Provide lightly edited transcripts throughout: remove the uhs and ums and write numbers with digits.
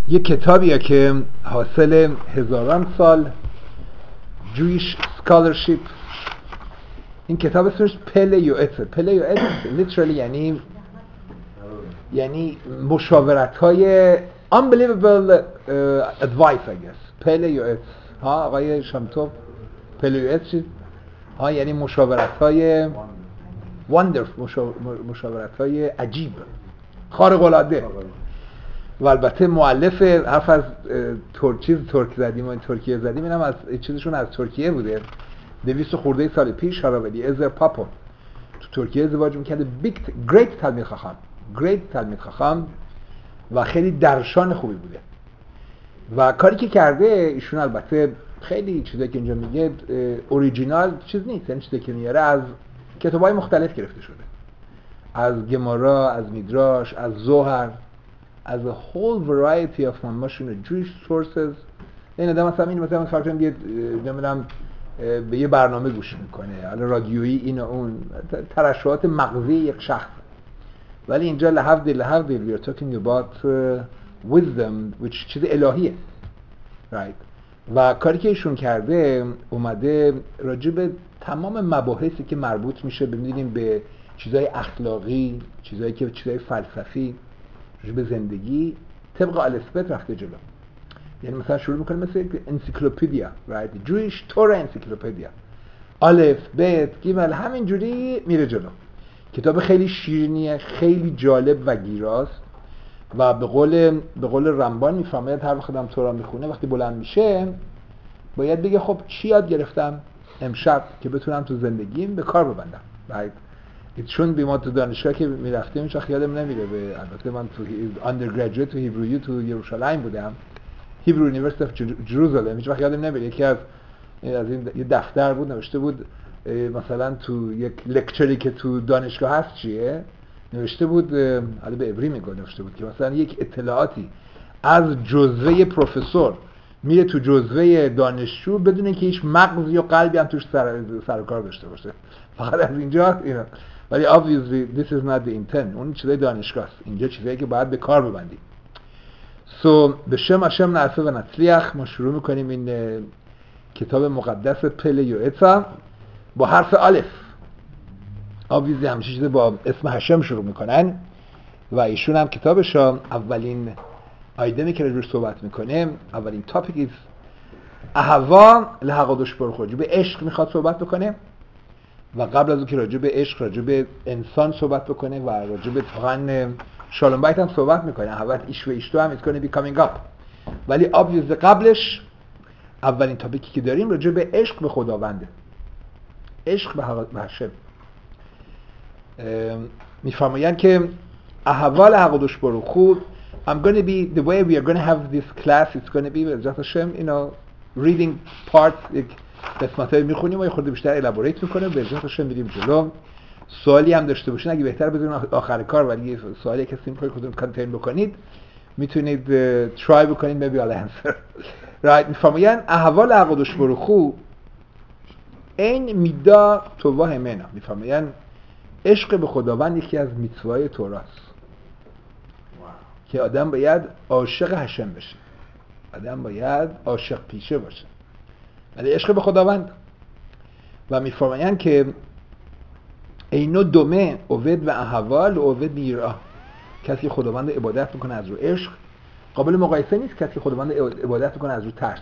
یه کتابیه که حاصل هزاران سال Jewish scholarship. این کتاب اسمش پلیوئتسه. پلیوئتس literally یعنی مشاورت های unbelievable advice I guess. پلیوئتس ها آقای شامتوف پلیوئتس چیز ها یعنی مشاورت های wonderful، مشاورت های عجیب خارق العاده. و البته مؤلف حرف از ترکیه زدیم اینم از چیزشون از ترکیه بوده. 200 خورده سال پیش هاراولی ازر پاپو تو ترکیه ازدواج میکرده. گریت تلمید خاخام و خیلی درشان خوبی بوده و کاری که کرده ایشون البته خیلی چیزایی که اینجا میگه اوریجینال چیز نیست، یعنی چیزی که میاره از کتابای مختلف گرفته شده، از گمارا، از میدراش، از زهر، از a whole variety of Jewish sources. این آدم مثلا فرض کنیم نمیدونم به یه برنامه گوش میکنه، حالا رادیویی این و اون ترشحات مغزی یک شخص، ولی اینجا لحظه we are talking about wisdom which چیز الهیه right. و کاری که ایشون کرده اومده راجع به تمام مباحثی که مربوط میشه ببینیم به چیزای اخلاقی، چیزای فلسفی، راجع به زندگی طبق الفبت رفته جلو. یعنی مثلا شروع میکنه مثل انسیکلوپدیا right. Jewish Torah انسیکلوپدیا، الف بت گیمل، همینجوری میره جلو. کتاب خیلی شیرینیه، خیلی جالب و گیراست و به قول رمبان میفهمه هر وقت آدم تورا میخونه وقتی بلند میشه باید بگه خب چی یاد گرفتم امشب که بتونم تو زندگیم به کار ببندم right. چون ما تو دانشگاه که میرفتیم هیچ وقت یادم نمیره، البته من تو undergraduate تو هیبرویی تو یروشلایم بودم، هیبرو یونیورسیتی اف جروزالم، هیچ وقت یادم نمیره یکی از این یه دفتر بود نوشته بود مثلا تو یک لکچری که تو دانشگاه هست چیه نوشته بود، حالا به عبری میگه، نوشته بود که مثلا یک اطلاعاتی از جزوه پروفسور میره تو جزوه دانشجو بدون که هیچ مغز یا قلبی هم توش سر کار داشته باشه، فقط از اینجا اینا. ولی obviously this is not the intent. اون چیزای دانشگاه است، اینجا چیزایی که باید به کار ببندیم. به شم هشم نعرفه و نطلیخ ما شروع میکنیم این کتاب مقدس پلیوئتسا با حرف الف. obviously همیشه چیز با اسم هشم شروع میکنن و ایشون هم کتابش اولین آیدمی که روش صحبت میکنه، اولین تاپیک اهوا لحقادش برخوردی به عشق میخواد صحبت بکنه و قبل از اون که راجع به عشق، راجع به انسان صحبت بکنه و راجع به واقعا شالوم بایت هم صحبت میکنه. اول ایش و ایشتو هم it's going to be coming up، ولی obviously قبلش اولین تاپیکی که داریم راجع به عشق به خداونده، عشق به هشم. میفرمایند که احوال حقدش برخورد I'm going to be the way we are going to have this class it's going to be just Hashem reading parts قسمت‌های میخونیم و یه خورده بیشتر الابوریت میکنیم به جهت Hashem میریم جلو. سوالی هم داشته باشین اگه بهتر بذارین آخر کار، ولی سوالی کسی میخواید خودتون کانتین بکنید میتونید ترای بکنید maybe I'll answer right. میفرمایند احوال حقدش برخورد این میدا توبه همنا. میفرمایند عشق به خداوند یکی از میتوای توراست که آدم باید عاشق هشم بشه، آدم باید عاشق پیشه باشه، ولی عشق به خداوند. و میفرمایند که اینو دومه اوید و احوال و اوید میرا، کسی خداوند عبادت میکنه از رو عشق قابل مقایسه نیست کسی خداوند عبادت میکنه از رو ترس.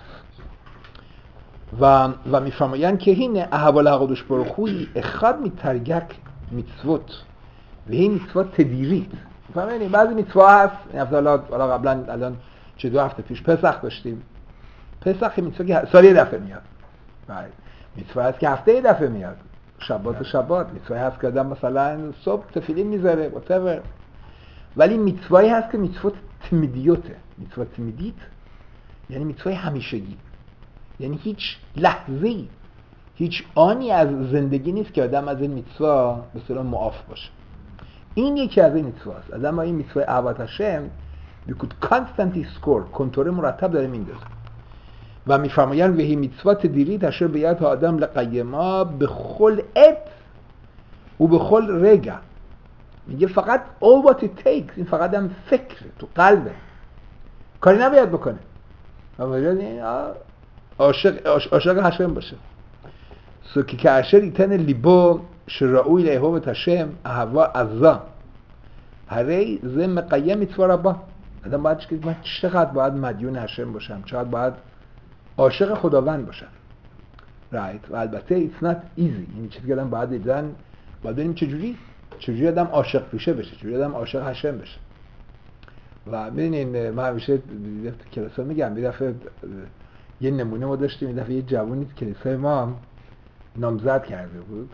و میفرمایند که این احوال حقدش برخوی اخاد میترگک میتسوت و این میتسوت تدیریت. میفهمید بعضی میتوا هست حالا قبلا الان چه 2 هفته پیش پسخ داشتیم. پسخ میتوا که سال یه دفعه میاد، میتوا هست که هفته یه دفعه میاد، شبات میتوا هست که آدم مثلا صبح تفیلین میذاره whatever. ولی میتوایی هست که میتوات تمیدیوته. میتوا تمیدیت یعنی میتوای همیشگی، یعنی هیچ لحظه‌ای هیچ آنی از زندگی نیست که آدم از این میتوا به اصطلاح معاف باشه. این یکی از این میتواست. آدم با این میتوای احوال هشم you could constantly score، کنتور مرتب داره میندازه. و میفرمایند وهی میتوا تدیری تشر بیاد آدم لقیما به خل ات و به خل رگا. میگه فقط all what it takes، این فقط هم فکر تو قلبه. کاری نباید بکنه. اما این عاشق هشم باشه. سو که کاشر ایتن لیبو شراوی لیهو تشم اهوا عزا هری زم مقیم میتوا ربا. آدم باید که من چقدر باید مدیون هشم باشم، چقدر باید عاشق خداوند باشم. right. و البته it's not easy. این چیزی که آدم باید دیدن، باید ببینیم چجوری آدم عاشق میشه بشه، چجوری آدم عاشق هشم بشه. و ببینین من همیشه کلاسا میگم، یه دفعه یه نمونه ما داشتیم، یه دفعه یه جوونی تو کلیسای ما نامزد کرده بود.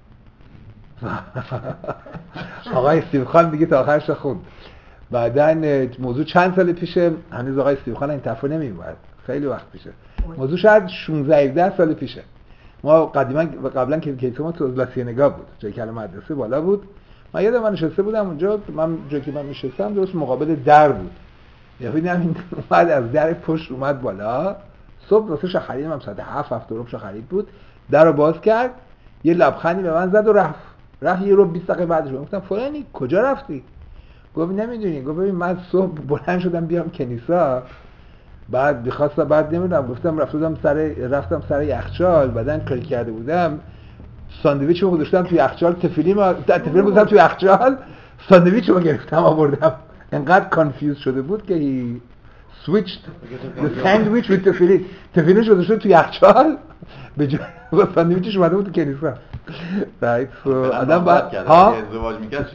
آقای استیو خان دیگه تا آخرش خوند. بعدن موضوع چند سال پیشه، هنوز آقای استیو خان این طرفو نمیومد، خیلی وقت پیشه. موضوع شاید 16-17 سال پیشه. ما قبلا که کلیسا ما تو لاسینگا بود، جایی که مدرسه بالا بود. من یادم من نشسته بودم اونجا، جایی که من نشستم درست مقابل در بود. یا ببینم این اومد از در پشت اومد بالا. صبح واسه شخرید من ساعت 7 ربع شخرید بود. در رو باز کرد، یه لبخندی به من زد و رفت یه رو 20 دقیقه بعدش. گفتم فلانی کجا رفتی؟ گفت نمیدونی. گفت ببین من صبح بلند شدم بیام کنیسا، بعد نمیدونم، گفتم رفتم سر یخچال، بعدن کاری کرده بودم ساندویچو گذاشتم توی یخچال، تفیلیم گذاشتم توی یخچال، ساندویچو گرفتم آوردم. انقدر کانفیوز شده بود که he switched the sandwich with تفیلینش گذاشته توی یخچال به جای ساندویچش اومده بود تو کنیسا. right. so آدم بعد ازدواج می‌کرد.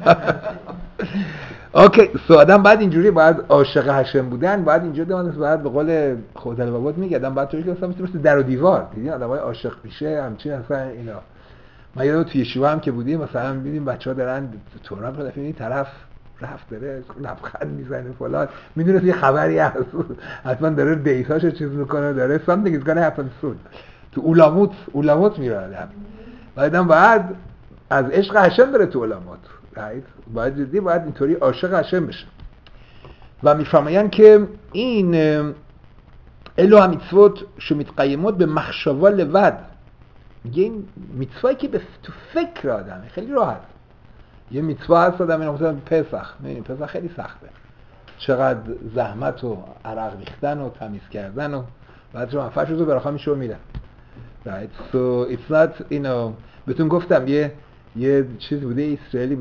اوکی. سو آدم بعد اینجوری باید عاشق هشم بودن، باید اینجوری باید به قول خود البابات میگه آدم باید طوری که مثل در و دیوار. دیدین آدمای عاشق میشه همچین اصلا اینا. من یادم توی شیوا هم که بودیم مثلا می‌بینیم بچه‌ها دارن توران رو دفعه این طرف رفت داره لبخند میزنه فلان، میدونه یه خبری هست، حتما داره دیتاشو چیز میکنه، داره something is gonna happen soon. تو اولاموت میره آدم. بعد از عشق هشم بره تو اولاموت. باید اینطوری عاشق هشم بشه. و میفرمایند که این الو همیتسوت שמתקיימות במחשבה לבד. میگه این میتوایی که تو فکر آدمه خیلی راحت. یه میتوا هست آدم اینا مثلا پسخ خیلی سخته، چقدر زحمت و عرق ریختن و تمیز کردن و بعد شما فرشو رو براخا میشه و میرن. right. so it's not بهتون گفتم یه چیزی بوده، اسرائیلی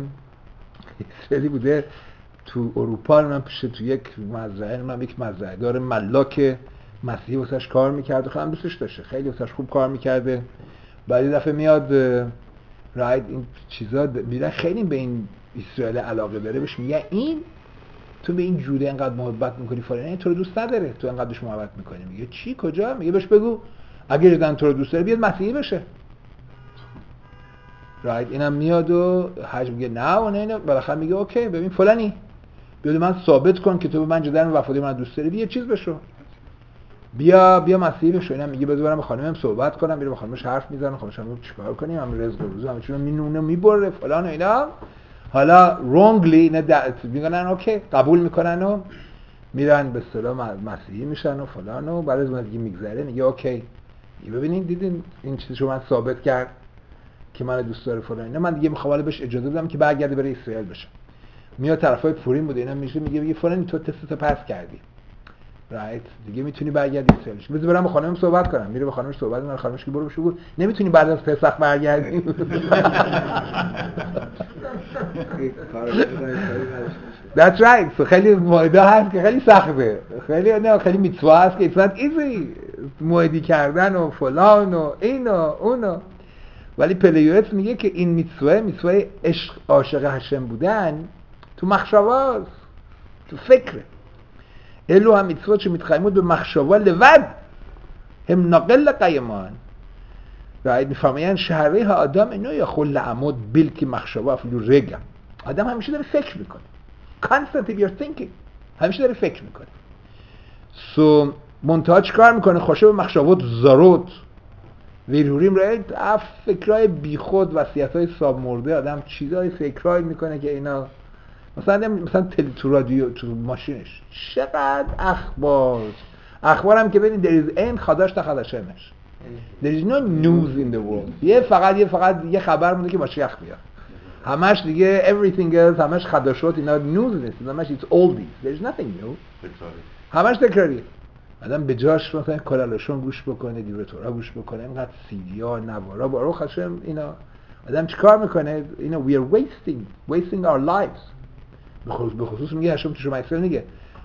بوده تو اروپا، من پیش تو یک مزرعه داره ملاک مسیحی واسش کار میکرد و خیلی دوستش داشته، خیلی واسش خوب کار میکرده. بعد یه دفعه میاد این چیزا میره، خیلی به این اسرائیل علاقه داره، بهش میگه این تو به این جوده انقدر محبت میکنی فلان، تو رو دوست نداره، تو انقدر بهش محبت میکنی. میگه چی کجا؟ میگه بهش بگو اگه جدن تو رو دوست داره بیاد مسیحی بشه. اینم میاد و حج میگه نه بالاخره میگه اوکی ببین فلانی بیاد من ثابت کن که تو به من جدن وفاداری من دوست داری، بیا چیز بشو، بیا مسیحی بشو. اینم میگه بذار برم با خانمم صحبت کنم، میره با خانمش حرف میزنه، خانمش میگه چیکار کنیم، من رزق روزو همه چیزو مینونه میبره فلان و اینا. حالا wrongly میگن اوکی قبول میکنن و میرن به اصطلاح مسیحی میشن و فلان و بعد از اون دیگه میگذره میگه اوکی ببینید دیدین این چیزشو من ثابت کرد که من دوست داره فلان اینا، من دیگه میخوام حالا بهش اجازه بدم که برگرده بره اسرائیل بشه. میاد طرفای پوریم بوده اینا میگه فلان تو تستو پاس کردی، دیگه میتونی برگردی اسرائیل. بذار برم با خانمم صحبت کنم. میره با خانمش صحبت میکنه، خانمش که برو بشو نمیتونی بعد از پسخ برگردی. That's right. خیلی موعده هست که خیلی سخته، خیلی میتوا هست که it's not easy موعدی کردن و فلان و این و اون. ولی پلیوت میگه که این میتوای عشق عاشق هشم بودن تو מחשבה تو فکره. אלו המצוות שמתקיימות במחשבה לבד הם נaqل قייمان. میفرمایند شهوه آدم اینو יכול לעמוד بلکی מחשבה אפילו רגע. آدم همیشه داره فکر میکنه. constantly you're thinking. همیشه داره فکر میکنه. منتها چی کار میکنه؟ خوشه به محشوات زاروت ویروریم راید فکرهای بیخود، وصیت‌های ساب مرده، آدم چیزای فکرهای میکنه که اینا مثلا تو رادیو تو ماشینش چقدر اخبار هم که ببینید there is این خداش تا خداشمش there is no news in the world. فقط یه خبر مونده که ماشیخ بیاد. همش دیگه everything else همش خداشات اینا نیوز نیست، همش it's oldies, there's nothing new. همش تکراریه. آدم به جاش مثلا کلالشون گوش بکنه، دیورتورا گوش بکنه، اینقدر سیدی ها نوارا باروخ هاشم اینا. آدم چیکار میکنه؟ اینا we are wasting our lives. به خصوص میگه هشم تو شما اکثر میگه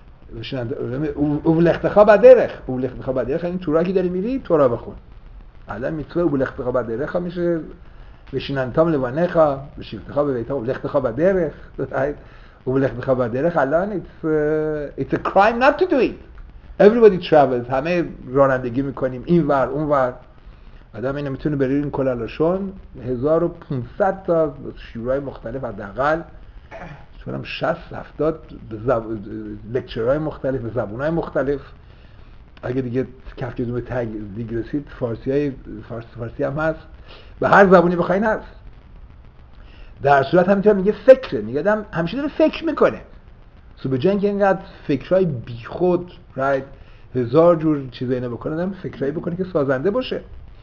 اولختخا بدرخ این تورا که داری میری تورا بخون. آدم میتونه اولختخا بدرخ میشه بشیننتام لوانخا بشیفتخا به بیتا اولختخا بدرخ اولختخا بدرخ الان it's a crime not to do it. Everybody travels. همه رانندگی میکنیم این ور اون ور. آدم اینو میتونه بره این کلالشون 1500 تا شورای مختلف حداقل چونم 60-70 لکچرهای مختلف به زبونهای مختلف. اگه دیگه کفکتون به تگ دیگه رسید فارسی هم هست، به هر زبونی بخواین هست. در صورت همینطور میگه فکره، میگه آدم همیشه داره فکر میکنه. به جای اینکه اینقدر فکرهای بیخود هزار جور چیزا اینا بکنه، آدم فکرایی بکنه که سازنده باشه.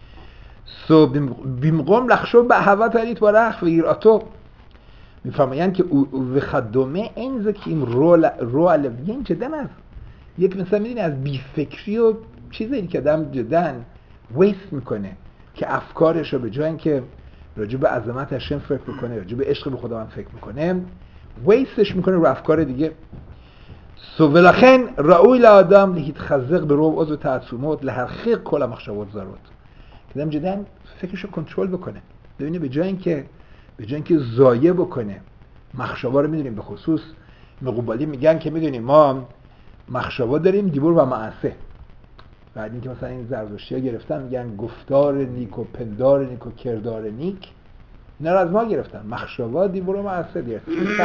بیمقام لخشو به هوا تاریت بارخ و ایراتو میفرمایند که و خدمه این زکیم رو علویین جدا هست. یک مثلا میدونی از بیفکری و چیزایی که آدم جدا ویست میکنه که افکارش رو به جای اینکه راجع به عظمت هشم فکر بکنه، راجع به عشق به خداوند فکر میکنه، ویستش میکنه رو افکار دیگه. ولکن رأوی لآدم لیتخزق به رو عضو تعصمات لحرخیق کل مخشوات زارات. که آدم جدا فکرش رو کنترل بکنه، ببینه به جای اینکه ضایع بکنه مخشوا رو. میدونیم به خصوص مقوبالی میگن که میدونیم ما مخشوا داریم دیور و معصه. بعد اینکه مثلا این زرتشتی‌ها گرفتن میگن گفتار نیک و پندار نیک و کردار نیک، اینا رو از ما گرفتن. مخشوا دیور و معصه دیگه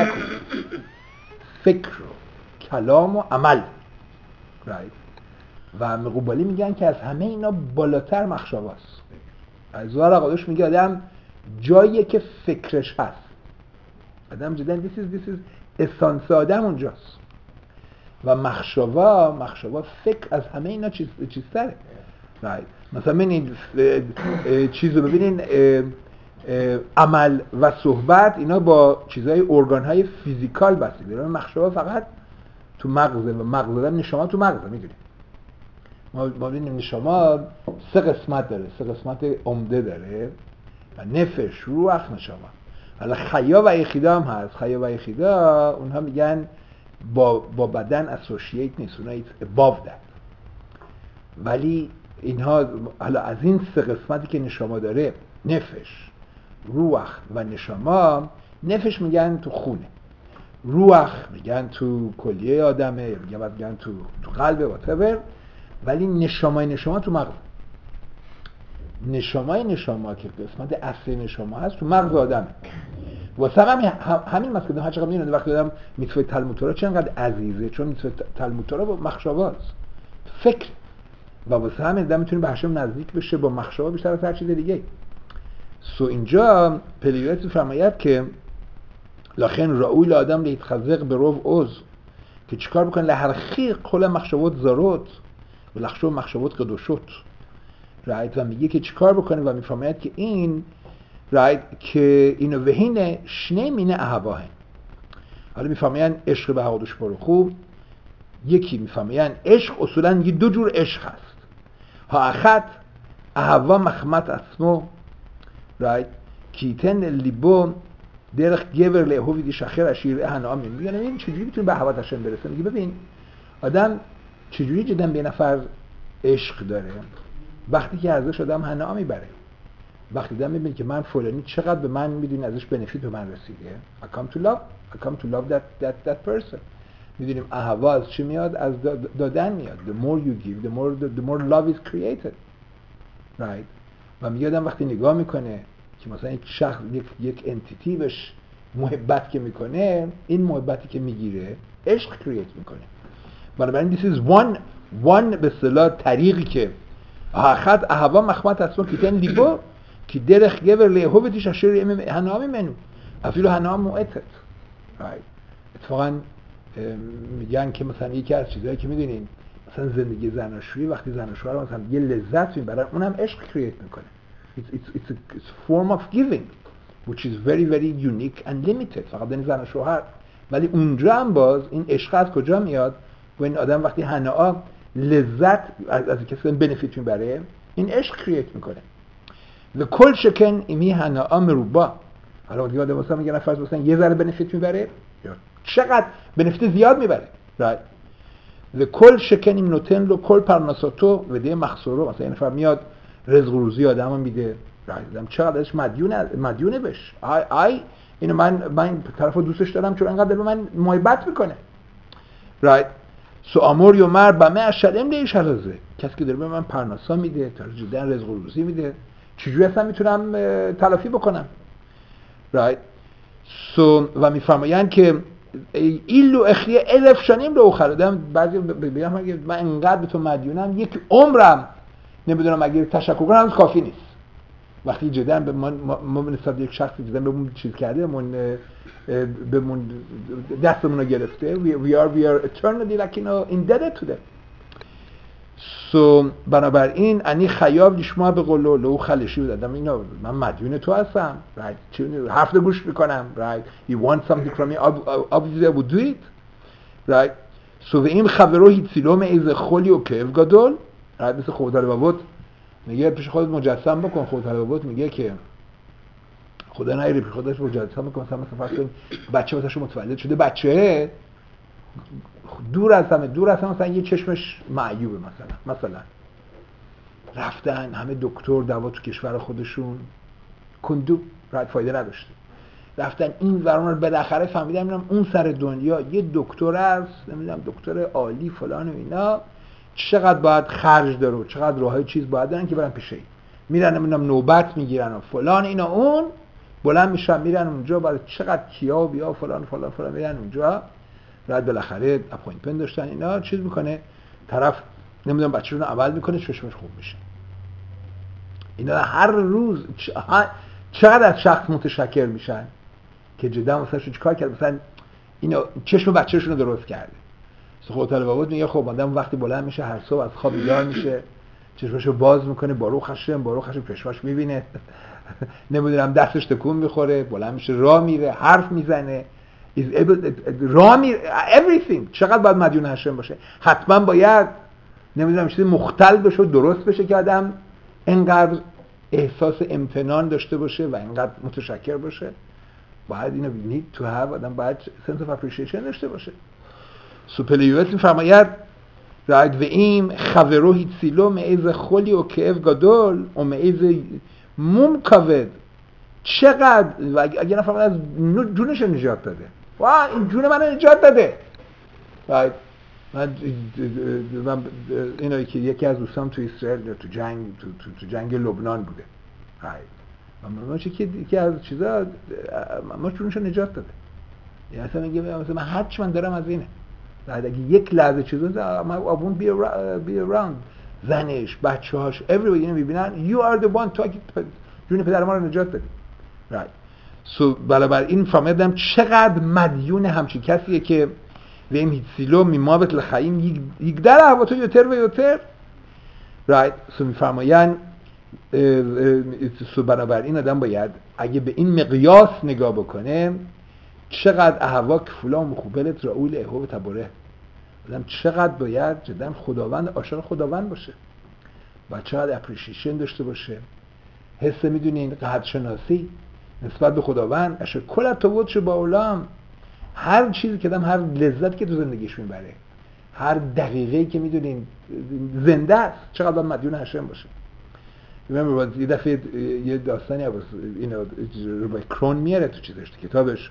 فکر و کلام و عمل. و مقوبالی میگن که از همه اینا بالاتر مخشواست. از زوار آقادش میگه آدم جاییه که فکرش هست. آدم جدا this is اسانس آدم اونجاست. و مخشوا فکر از همه اینا چیزتره. مثلا ببینید چیزو ببینین عمل و صحبت اینا با چیزهای ارگانهای فیزیکال بستگی داره. مخشوا فقط تو مغزه و مغز آدم نشما تو مغزه. میدونید ما ببینیم نشما 3 قسمت داره، 3 قسمت عمده داره و نفش، روح، نشما. حالا خیا و یخیدا هم هست. خیا و یخیدا اونها میگن با بدن اسوشییت نیست، اونها it's above that. ولی اینها حالا از این 3 قسمتی که نشما داره، نفش، روح و نشما، نفش میگن تو خونه، روح میگن تو کلیه آدمه، میگن تو قلبه whatever. ولی نشما تو مغز. نشما که قسمت اصلی نشما هست تو مغز آدمه. واسه همین مسئله هر چقدر میدونید وقتی آدم میتوه تلمود چقدر عزیزه، چون میتوه تلمود با مخشواست، فکر. و واسه همین آدم میتونه به هشم نزدیک بشه با مخشوا بیشتر از هر چیز دیگه. اینجا پلیویت فرماید که لخن رأوی لآدم لیتخزق به رو عضو، که چیکار بکنه لحرخیق کل مخشوات زارات و لخشو مخشوات قدوشت. و میگه که چیکار بکنه و میفرماید که این که اینو وهینه شنه مینه اهواه. حالا میفهمین عشق به حوادش خوب. یکی میفهمین عشق اصولا یه 2 جور عشق هست. ها اخت اهوا مخمت اسمو کیتن لیبو درخ گور لهوی دی شخر اشیر اهنام. میگن ببین چجوری میتونه به هوات هشم برسه. میگه ببین آدم چجوری جدا به نفر عشق داره وقتی که ازش آدم حنا میبره. وقتی آدم میبینه که من فلانی چقدر به من میدونی ازش بنفیت به من رسیده. I come to love that person. میدونیم اهوا از چی میاد؟ از دادن میاد. The more you give, the more love is created. Right? و میگه آدم وقتی نگاه میکنه که مثلا یک شخص یک انتیتی بهش محبت که میکنه، این محبتی که میگیره عشق کرییت میکنه. بنابراین this is one به اصطلاح طریقی که خد اهوا مخمت اسمو کیتن لیبو که درخ گور لیهو دیش اشیر هنامی منو افیلو هنام موعتت. اتفاقا میگن که مثلا یکی از چیزهایی که میدونین مثلا زندگی زناشویی وقتی زناشویی رو مثلا یه لذت میبرن اونم عشق کرییت میکنه. It's a form of giving. which is very very unique and limited، فقط بین زن و شوهر. ولی اونجا هم باز این عشق از کجا میاد؟ و این آدم وقتی هناآ لذت از کسی بنفیت میبره، این عشق کرییت میکنه. و کل شکن ایمی هناآ مروبا. حالا دیگه آدم واسه میگن فرض مثلا یه ذره بنفیت میبره یا چقدر بنفیت زیاد میبره، right؟ و کل شکن این نوتن لو کل پرناساتو و ده مخصورو، مثلا این نفر میاد رزق و روزی آدمو میده، آدم چقدرش مدیونه بهش. اینو من طرفو دوستش دارم چون انقدر به من محبت میکنه، right؟ سو امور یا مر بمه اشلم لیش حلازه، کسی که داره به من پرناسا میده، جدا رزق و روزی میده، چجوری اصلا میتونم تلافی بکنم، right؟ سو و میفرمایند که ایلو اخیه 1000 شانیم رو خریدم. بعضی بگم من انقدر به تو مدیونم یک عمرم نمیدونم اگه تشکر کنم کافی نیست. وقتی جدا به ما نسبت یک شخصی جدا بهمون چیز کرده، بهمون دستمون رو گرفته، we are eternally like you know indebted to them. سو بنابراین انی خیاب لشما به قولو لو خلشی بودم، اینا من مدیون تو هستم، right؟ چون حرف گوش میکنم، right؟ You want something from me, obviously I would do it, right؟ سو و این خبرو هیچ سیلوم ایز خلی و کیف گدول، right؟ مثل خودال بابت میگه پیش خودت مجسم بکن. خودال بابت میگه که خدا نیاری پیش خودت مجسم بکن، مثلا فرض کن بچه واسش متولد شده، بچه دور از همه مثلا یه چشمش معیوبه مثلا رفتن همه دکتر دوا تو کشور خودشون کندو فایده نداشته، رفتن این ورانو بالاخره فهمیدن میرم اون سر دنیا یه دکتر است، نمیدونم دکتر عالی فلان و اینا، چقدر باید خرج داره و چقدر راههای چیز باید دارن که برن پیش این، میرن نمیدونم نوبت میگیرن و فلان اینا، اون بلند میشن میرن اونجا، بعد چقدر کیا و بیا فلان میرن اونجا، بعد بالاخره اپوینتمنت داشتن اینا، چیز میکنه طرف نمیدونم بچه‌شون عمل میکنه، چشمش خوب میشه. اینا هر روز چقدر از شخص متشکر میشن که جدا مثلا چیکار کرد، مثلا اینا چشم بچه‌شون رو درست کرده. خود طالبات میگه خب آدم وقتی بلند میشه هر صبح از خواب بیدار میشه، چشمشو باز میکنه، باروخ هاشم چشمش میبینه، نمیدونم دستش تکون میخوره، بلند میشه راه میره، حرف میزنه، راه میره، everything. چقدر باید مدیون هاشم باشه؟ حتما باید نمیدونم چیزی مختل بشه و درست بشه که آدم اینقدر احساس امتنان داشته باشه و اینقدر متشکر باشه. باید اینو need to have، آدم باید sense of appreciation داشته باشه. سوپلیوت میفرماید رعد و این خبرو هیچ سیلو معیز خلی و کیف گدول و معیز موم کاود، چقدر و اگه نفرماید از جونش نجات داده، واه این جون من نجات داده، right؟ من اینایی که یکی از دوستان تو اسرائیل تو جنگ لبنان بوده، ما یکی از چیزا ما جونش نجات داده، یعنی اصلا میگه مثلا من هرچی من دارم از اینه، اگه یک لحظه چیزا I won't be around، زنش بچه‌هاش everybody اینو میبینن you are the one، تو جون پدر ما رو نجات دادی، right؟ سو بنابراین فهمیدم چقدر مدیون همچین کسیه که ویم هیچ سیلو میمابت لخیم یک در احواتو یوتر و یوتر، right؟ سو میفرماین سو بنابراین آدم باید اگه به این مقیاس نگاه بکنه، چقدر احوا کفولا و مخوبلت رئول اهو و تباره، آدم چقدر باید جدا خداوند عاشق خداوند باشه و چقدر اپریشیشن داشته باشه، حس میدونین قدرشناسی نسبت به خداوند، اشار کل تودش با اولام، هر چیزی که آدم هر لذت که تو زندگیش میبره، هر دقیقه‌ای که میدونین زنده است، چقدر باید مدیون هشم باشه. یه دفعه یه داستانی از اینو روبای کرون میاره تو چیزش کتابش،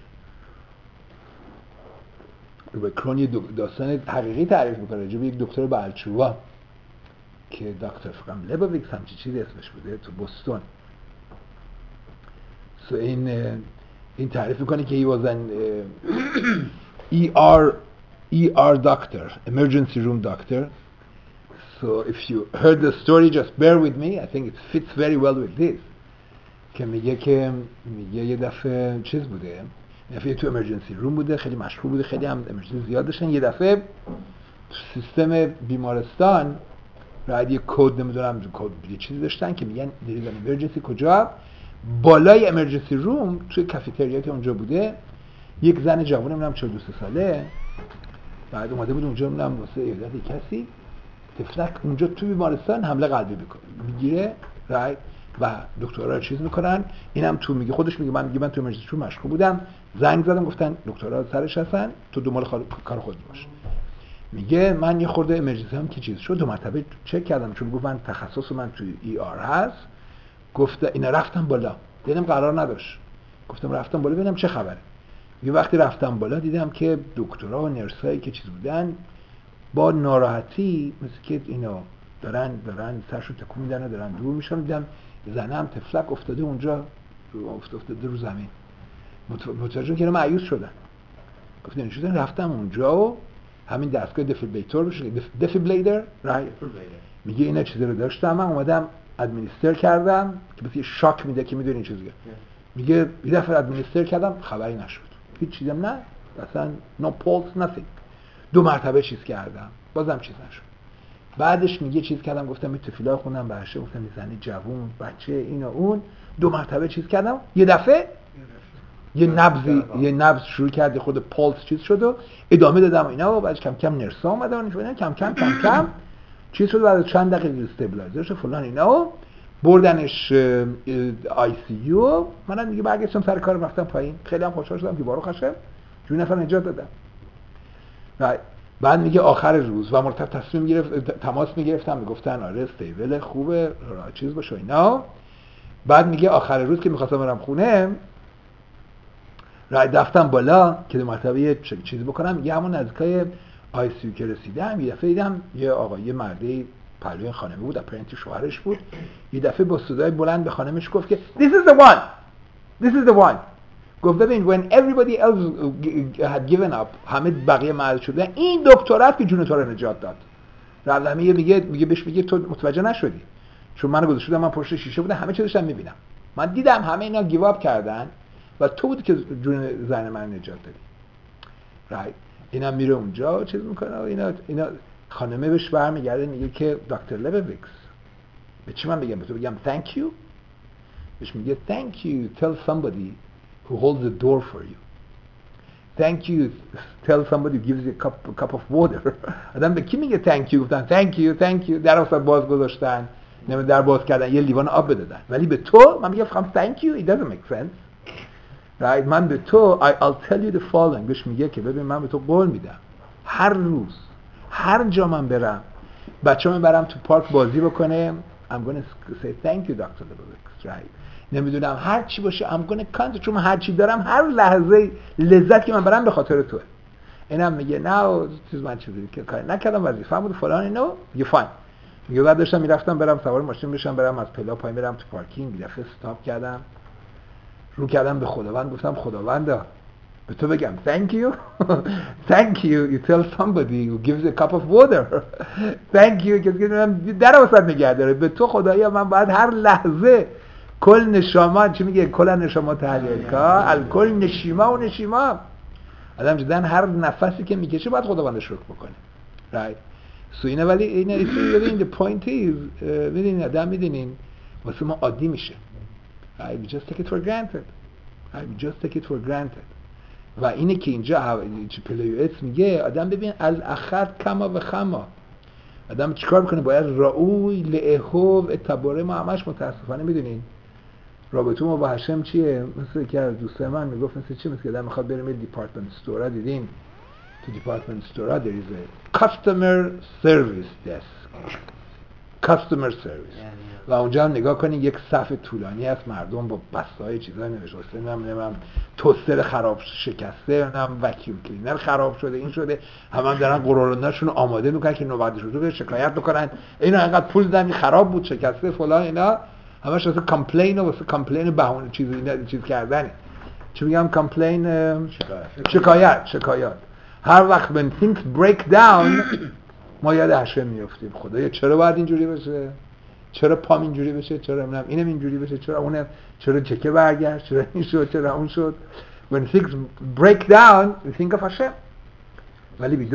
روبای کرون یه داستان حقیقی تعریف میکنه راجع به یک دکتر بالچووا که دکتر فکرم لبویکس همچی چیزی اسمش بوده تو بوستون. سو این تعریف میکنه که he was an ER doctor, emergency room doctor. So if you heard the story, just bear with me. I think it fits very well with this. که میگه یه دفعه چیز بوده، یه دفعه تو emergency room بوده، خیلی مشغول بوده، خیلی هم emergency زیاد داشتن. یه دفعه تو سیستم بیمارستان بعد یه کد نمیدونم کد یه چیزی داشتن که میگن there is an emergency کجا، بالای امرجنسی روم توی کافیتریا که اونجا بوده یک زن جوون نمیدونم 42 ساله بعد اومده بود اونجا نمیدونم واسه عیادت کسی تفلک اونجا تو بیمارستان حمله قلبی میگیره رایت و دکترها چیز میکنن. اینم تو میگه خودش میگه من تو امرجنسی روم مشغول بودم زنگ زدم گفتن دکترها سرش هستن تو دنبال کار خودت باش. میگه من یه خورده امرجنسی هم که چیز شد 2 مرتبه چک کردم چون گفت من تخصص من توی ای آر هست. گفته اینا رفتم بالا دیدم قرار نداشت گفتم رفتم بالا ببینم چه خبره. یه وقتی رفتم بالا دیدم که دکترها و نرسایی که چیز بودن با ناراحتی مثل که اینا دارن سرشو تکون میدن و دارن دور میشن. دیدم زنم تفلک افتاده اونجا افتاده رو زمین. متوجه که مایوس شدن. گفتم نشدن رفتم اونجا و همین دستگاه دفیبریتور بشه دفیبریتور میگه اینا چیزی رو داشتم من اومدم ادمینیستر کردم که مثل شاک میده که میدونین چیزیه. میگه یه دفعه ادمینیستر کردم خبری نشد هیچ چیزم نه اصلا no pulse nothing. 2 مرتبه چیز کردم بازم چیز نشد. بعدش میگه چیز کردم گفتم این تفیلا خوندم بهشه گفتم این زنی جوون بچه اینا اون 2 مرتبه چیز کردم یه دفعه یه نبض شروع کرد خود پالس چیز شد و ادامه دادم اینا و بعد کم کم نرسا اومدن کم کم چیز شد. بعد چند دقیقه استابیلایزر شد فلان اینا و بردنش آی سی یو. منم دیگه برگشتم سر کار رفتم پایین. خیلی هم خوشحال شدم که بارو خشه جون نفر نجات دادم. بعد میگه آخر روز و مرتب تماس میگرفتم میگفتن آره استیبل خوبه چیز باشه اینا. بعد میگه آخر روز که میخواستم برم خونه رفتم بالا که 2 مرتبه یه چیزی بکنم. یه همون نزدیکای آی سی یو که رسیدم یه دفعه دیدم یه آقای مردی پهلوی خانمه بود اپرنتی شوهرش بود. یه دفعه با صدای بلند به خانمش گفت که this is the one گفت ببین when everybody else had given up همه بقیه مرد شده این دکترات که جون تو رو نجات داد. رفتم میگه بهش میگه تو متوجه نشدی چون منو گذاشته من پشت شیشه بودم همه چیزو داشتم میبینم من دیدم همه اینا گیو اپ کردن و تو بود که جون زن من نجات دادی. رایت اینا میره اونجا چیز میکنه و اینا خانمه بهش برمیگرده میگه که دکتر لبویکس به چی من بگم؟ به تو بگم thank you؟ بهش میگه thank you tell somebody who holds the door for you. Thank you tell somebody who gives you a cup of water. آدم به کی میگه thank you؟ گفتن thank you در وسط باز گذاشتن در باز کردن یه لیوان آب بدادن. ولی به تو من میگم thank you it doesn't make sense. right من به تو I'll tell you the following. بهش میگه که ببین من به تو قول میدم هر روز هر جا من برم بچه‌مو برم تو پارک بازی بکنه I'm going to say thank you Dr. Lebowitz. right نمیدونم هر چی باشه I'm going to count چون من هر چی دارم هر لحظه لذت که من برم به خاطر توه. اینم میگه نه چیز من چیزی که کار نکردم وظیفه‌م بود فلان اینو میگه فاین. میگه بعد داشتم میرفتم برم سوار ماشین بشم برم از پلا پایین برم تو پارکینگ دفعه استاپ کردم رو کردم به خداوند گفتم خداوندا به تو بگم thank you thank you tell somebody who gives a cup of water thank you که در وسط نگه داره به تو خدایا من باید هر لحظه کل نشامات چی میگه کل نشامات تحلیلکا الکل نشیما و نشیما آدم جدن هر نفسی که میکشه باید خداوند شکر بکنه right so اینه ولی اینه the point is میدونین آدم میدونین واسه ما عادی میشه we just take it for granted we just take it for granted و اینه که اینجا پلیویت میگه آدم ببین الاخر کما و خما آدم چیکار میکنه باید رعوی لعهو اتباره ما همش متاسفانه میدونین رابطه ما با هشم چیه مثل که از دوسته من میگفت مثل چی مثل که آدم میخواد بریم دیپارتمنت استورا دیدین تو دیپارتمنت استورا there is a customer service desk customer service و اونجا هم نگاه کنین یک صف طولانی از مردم با بسته‌های چیزای نوشته نمیدونم توستر خراب شکسته نمیدونم وکیوم کلینر خراب شده این شده همه هم دارن قرولنداشون آماده میکنن که نوبتش رو شکایت بکنن اینا انقدر پول دادن خراب بود شکسته فلان اینا همش واسه کامپلین و واسه کامپلین بهونه چیز کردنه چی میگم کامپلین شکایت هر وقت when things break down ما یاد هشم میافتیم خدایا چرا باید اینجوری بشه چرا پام اینجوری بشه چرا اینم اینجوری بشه چرا اونم چرا چکه برگشت چرا این شد چرا اون شد when things break down we think of Hashem ولی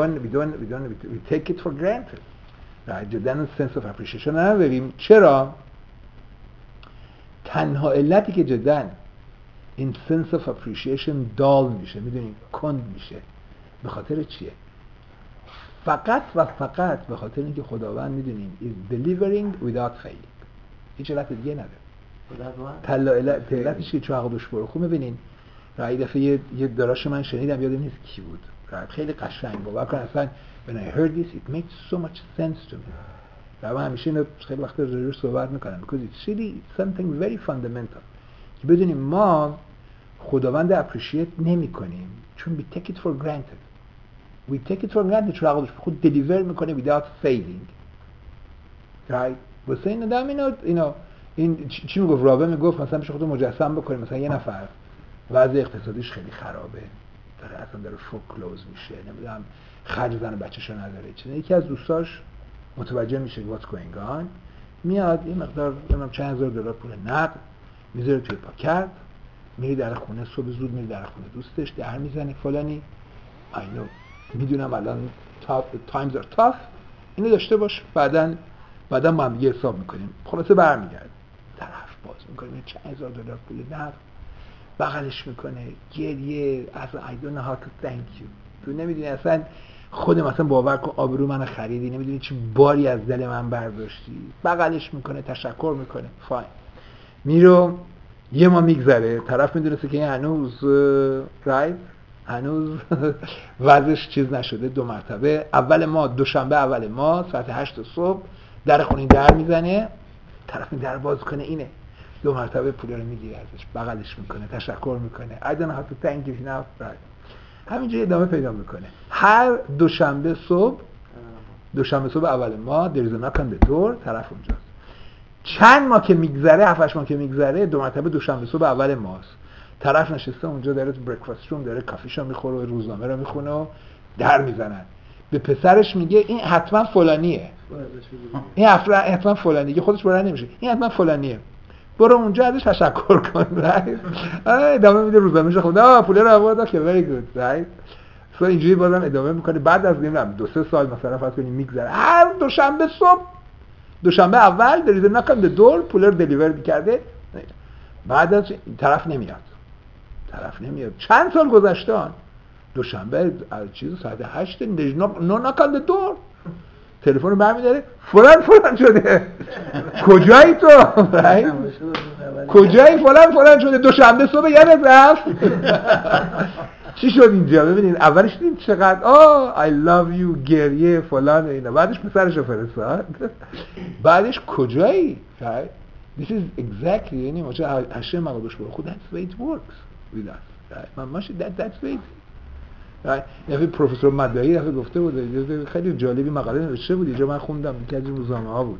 we take it for granted right then sense of appreciation نداریم چرا تنها علتی که جدا این sense of appreciation دال میشه، میدونین کند میشه، به خاطر چیه؟ فقط و فقط به خاطر اینکه خداوند میدونین is delivering without failing. هیچ علت دیگه نداره. علتش که چون عقدش برو خوب میبینین رای دفعه یه دراش من شنیدم یادم نیست کی بود، خیلی قشنگ باور کن اصلا when I heard this it makes so much sense to me. من همیشه اینو خیلی وقت روش صحبت میکنم because it's really something very fundamental که بدونیم ما خداوند appreciate نمی کنیم چون we take it for granted. We take it for granted چون عقلش خود deliver میکنه without failing. right؟ واسه این آدم اینو این چی میگفت؟ رابه میگفت مثلا میشه خودتو مجسم بکنیم مثلا یه نفر وضع اقتصادیش خیلی خرابه، داره فورکلوز میشه، نمیدونم خرج زن و بچه‌شو نداره، یکی از دوستاش متوجه میشه what's going on، میاد این مقدار نمیدونم چند هزار دلار پول نقد میذاره توی پاکت، میری در خونه صبح زود، میری در خونه دوستش در میزنه فلانی I know میدونم الان times are tough، اینو داشته باش، بعداً با هم دیگه حساب میکنیم. خلاصه برمیگرد طرف باز میکنه چند هزار دلار پول نقد، بغلش میکنه گریه اصلا I don't know how to thank you. تو نمیدونی اصلا خود مثلا باور کن آبرو من خریدی، نمیدونی چه باری از دل من برداشتی، بغلش میکنه تشکر میکنه فاین. میرو یه ما میگذره طرف میدونسته که این هنوز هنوز وضعش چیز نشده، 2 مرتبه دوشنبه اول ماه ساعت 8 صبح در خونه در میزنه، طرف در باز کنه اینه 2 مرتبه پول رو میگیره ازش، بغلش میکنه تشکر میکنه I don't know how to thank you enough. همینجوری ادامه پیدا میکنه. هر دوشنبه صبح اول ماه there is a knock on the door، طرف اونجاست. چند ماه که میگذره 7-8 ماه که میگذره 2 مرتبه دوشنبه صبح اول ماست، طرف نشسته اونجا داره تو بریکفاست روم داره کافیشو میخوره و روزنامه رو میخونه و در میزنن. به پسرش میگه این حتما فلانیه، این حتما فلانیه، خودش بلند نمیشه، این حتما فلانیه، برو اونجا ازش تشکر کن. ادامه میده روزنامه‌شو خونده، پول رو آورد که very good. اینجوری بازم ادامه میکنه. بعد از نمیدونم 2-3 سال مثلا فرض کنیم میگذره، هر دوشنبه صبح دوشنبه اول there is a knock on the door، پول رو دلیور میکرده، بعد از طرف نمیاد. چند سال گذشته دوشنبه چیز ساعت 8 no knock on the door، تلفن رو برمی‌داره فلان شده. کجایی تو؟ کجایی فلان شده، دوشنبه صبح یادت رفت؟ چی شد اینجا؟ ببینید اولش دیدید چقدر I love you گریه فلان اینا، بعدش پسرشو فرستاد، بعدش کجایی؟ This is exactly یعنی مثلا هشم مقدوش برو خود that's the way it works with us. ماشی that's the way. یه پروفسور مدعی دفعه گفته بود، خیلی جالبی مقاله نوشته بود اینجا، من خوندم که از این روزنامه‌ها بود،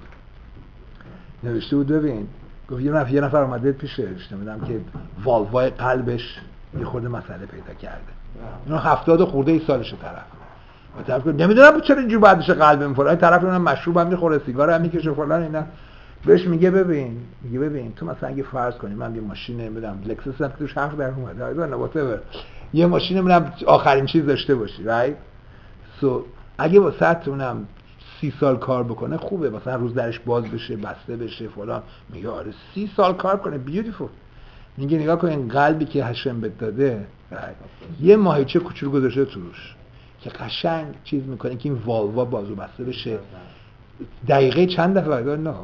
نوشته بود ببین گفت یه نفر اومده پیشش نمیدونم که والوای قلبش یه خورده مسئله پیدا کرده، اینو 70 خورده سالشه طرف گفت نمیدونم چرا اینجوری بعدش قلب می‌خوره، طرف اونم مشروب هم می‌خوره سیگار هم می‌کشه فلان اینا، بهش میگه ببین تو مثلا اگه فرض کنی من یه ماشین نمیدونم لکسس هم توش حرف در اومده یه ماشین نمیدونم آخرین چیز داشته باشی اگه واسه اونم 30 سال کار بکنه خوبه، مثلا روز درش باز بشه بسته بشه فلان، میگه آره 30 سال کار کنه بیوتیفول، میگه نگاه کن این قلبی که هشم بهت داده یه ماهیچه کوچولو گذاشته توش که قشنگ چیز میکنه که این والوا بازو بسته بشه، دقیقه چند دفعه نه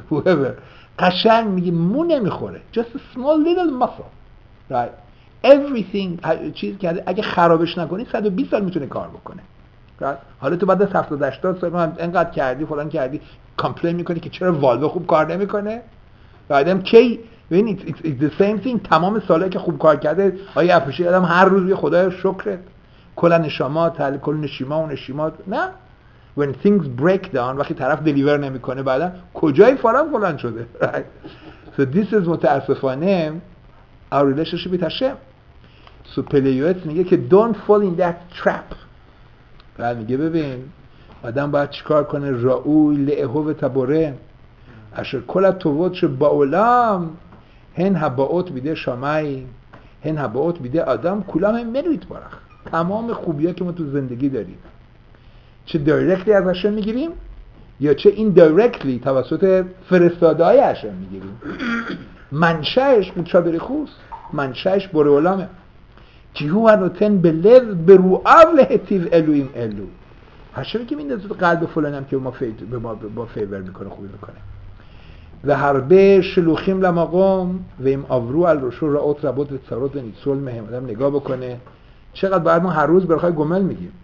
قشنگ میگه مو نمیخوره، just a small little muscle right everything چیز کرده، اگه خرابش نکنی 120 سال میتونه کار بکنه. حالا تو بعد از 70-80 سال من انقدر کردی فلان کردی کامپلین میکنی که چرا والو خوب کار نمیکنه، بعدم کی ببین it's the same thing تمام سالایی که خوب کار کرده آیا اپریشیت آدم هر روز یه خدای شکر کلا نشامات کل نشیمات نه when things break down وقتی طرف دلیور نمیکنه بعدا کجای فلان شده so this is متاسفانه our relationship with Hashem. so پلیوت میگه که don't fall in that trap. بعد میگه ببین آدم باید چیکار کنه، رa'وی لعهو تباره اشر کل توودش با علام هن هباوت بیده شامای هن هباوت بیده آدم کلام هم مروید بارخ، تمام خوبی‌ها که ما تو زندگی داریم چه دایرکتلی از هشم میگیریم یا چه این دایرکتلی توسط فرستاده های هشم میگیریم. منشأش قدشا بریخوس، منشأش بره علامه که هو نوتن به لب برو لهتیو الویم الو. هرچه میگیم این نزد قلب فلانم که با فیور میکنه، خوبی میکنه. و هربه شلوخیم لمقام و ایم آورو الروشو رعوت ربوت و تسارت و نیسول مهم. آدم نگاه بکنه چقدر باید ما هر روز برخواه گمل میگیم.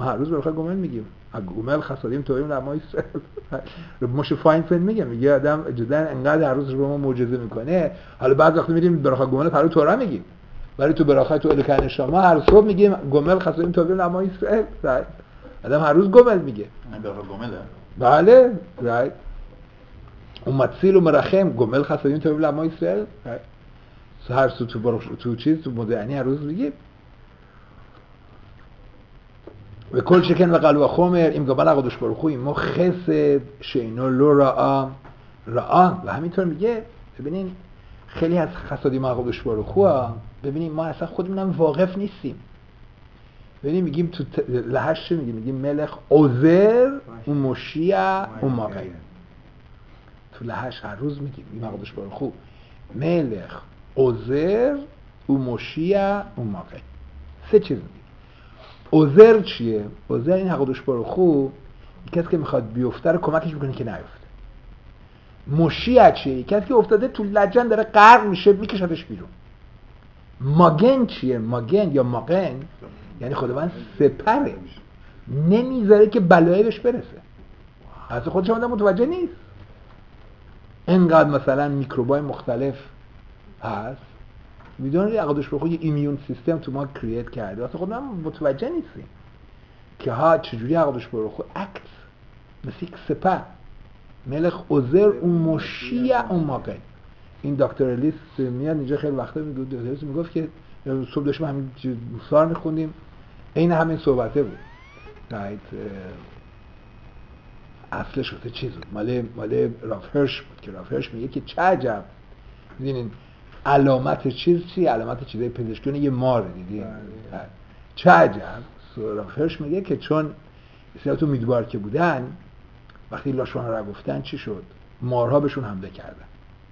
گمل خسادیم تویم لمایست مش فاینفن میگه آدم جدا انقدر هر روز رو ما معجزه میکنه. حالا بعض وقت میریم برخواه گمل پرو تورا میگیم، ولی تو برخواه تو الکن شما هر صبح میگیم گمل خسادیم تویم لمایست. آدم هر روز گمل میگه. برخواه گمله؟ بله رایت. ومتسیل و مرخم گمل خسادیم تویم لمایست. هر سو تو چیز تو مدعنی هر روز میگیم. و کل شکن و قلب خمر این گمل قدوش برخوی ما خسد شینو لو رعا و همینطور میگه. ببینین خیلی از خسادی ما قدوش برخوا ببینین ما اصلا خودمونم واقف نیستیم. ببینین میگیم تو لحش چه میگیم ملخ عزر و مشیع و ماقی. تو لحش هر روز میگیم این قدوش برخو ملخ عزر و مشیع و ماقی. سه چیز میگیم. عذر چیه؟ عذر این حقودش برخو کسی که میخواد بیفته رو کمکش میکنه که نیفته. مشیع چیه؟ کسی که افتاده تو لجن داره غرق میشه میکشتش بیرون. ماگن چیه؟ ماگن یا ماگن یعنی خداوند سپره، نمیذاره که بلایی بهش برسه. اصلا خودش آدم متوجه نیست انقدر مثلا میکروبای مختلف هست. میدونی عقدش برخو یه ایمیون سیستم تو ما کرییت کرده، اصلا خودمون متوجه نیستیم که ها چجوری عقدش برخو اکت مثل یک سپه ملخ عزر و مشیع اون موقع. این دکتر الیس میاد اینجا خیلی وقتا میگفت که صبح داشتیم همین سار میخوندیم این همین صحبته بود. اصلش شده چیز بود مال راف هرش بود که راف هرش میگه که چه عجب میدونین علامت چیز چی؟ علامت چیزای پزشکیانه یه مار دیدین؟ چه عجب راف هرش میگه که چون اصلا تو میدبار که بودن وقتی لاشوان را گفتن چی شد؟ مارها بهشون حمله کردن.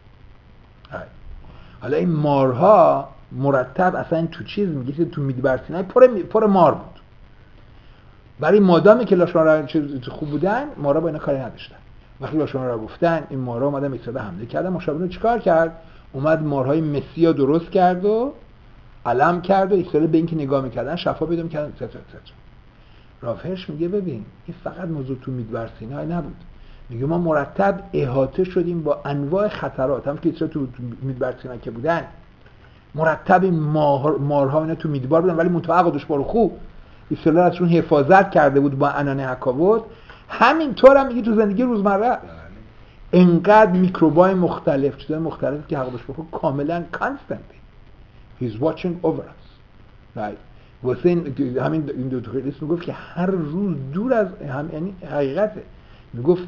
حالا این مارها مرتب اصلا تو چیز میگه تو میدبر سینای پر مار بود. ولی مادامی که لاشوان را خوب بودن مارها با اینا کاری نداشتن. وقتی لاشوان را گفتن این مارها اومدن به حمله کردن. مشابه چیکار کرد؟ اومد مارهای مسیا درست کرد و علم کرد و ایکساله به این که نگاه میکردن شفا پیدا میکردن etc. رافرش میگه ببین این فقط موضوع تو میدبر سینای نبود. میگه ما مرتب احاطه شدیم با انواع خطرات. هم که تو میدبر سینای که بودن مرتب مارها اینا تو میدبار بودن ولی منطقه قدوش برخو ایکساله ازشون حفاظت کرده بود با عنان حکاوت. همینطور هم میگه تو زندگی روزمره انقدر میکروبای مختلف چیزای مختلف که حقوقش بخور کاملا constantly he's watching over us right. واسه همین این دو خیلیست میگفت که هر روز دور از یعنی حقیقته میگفت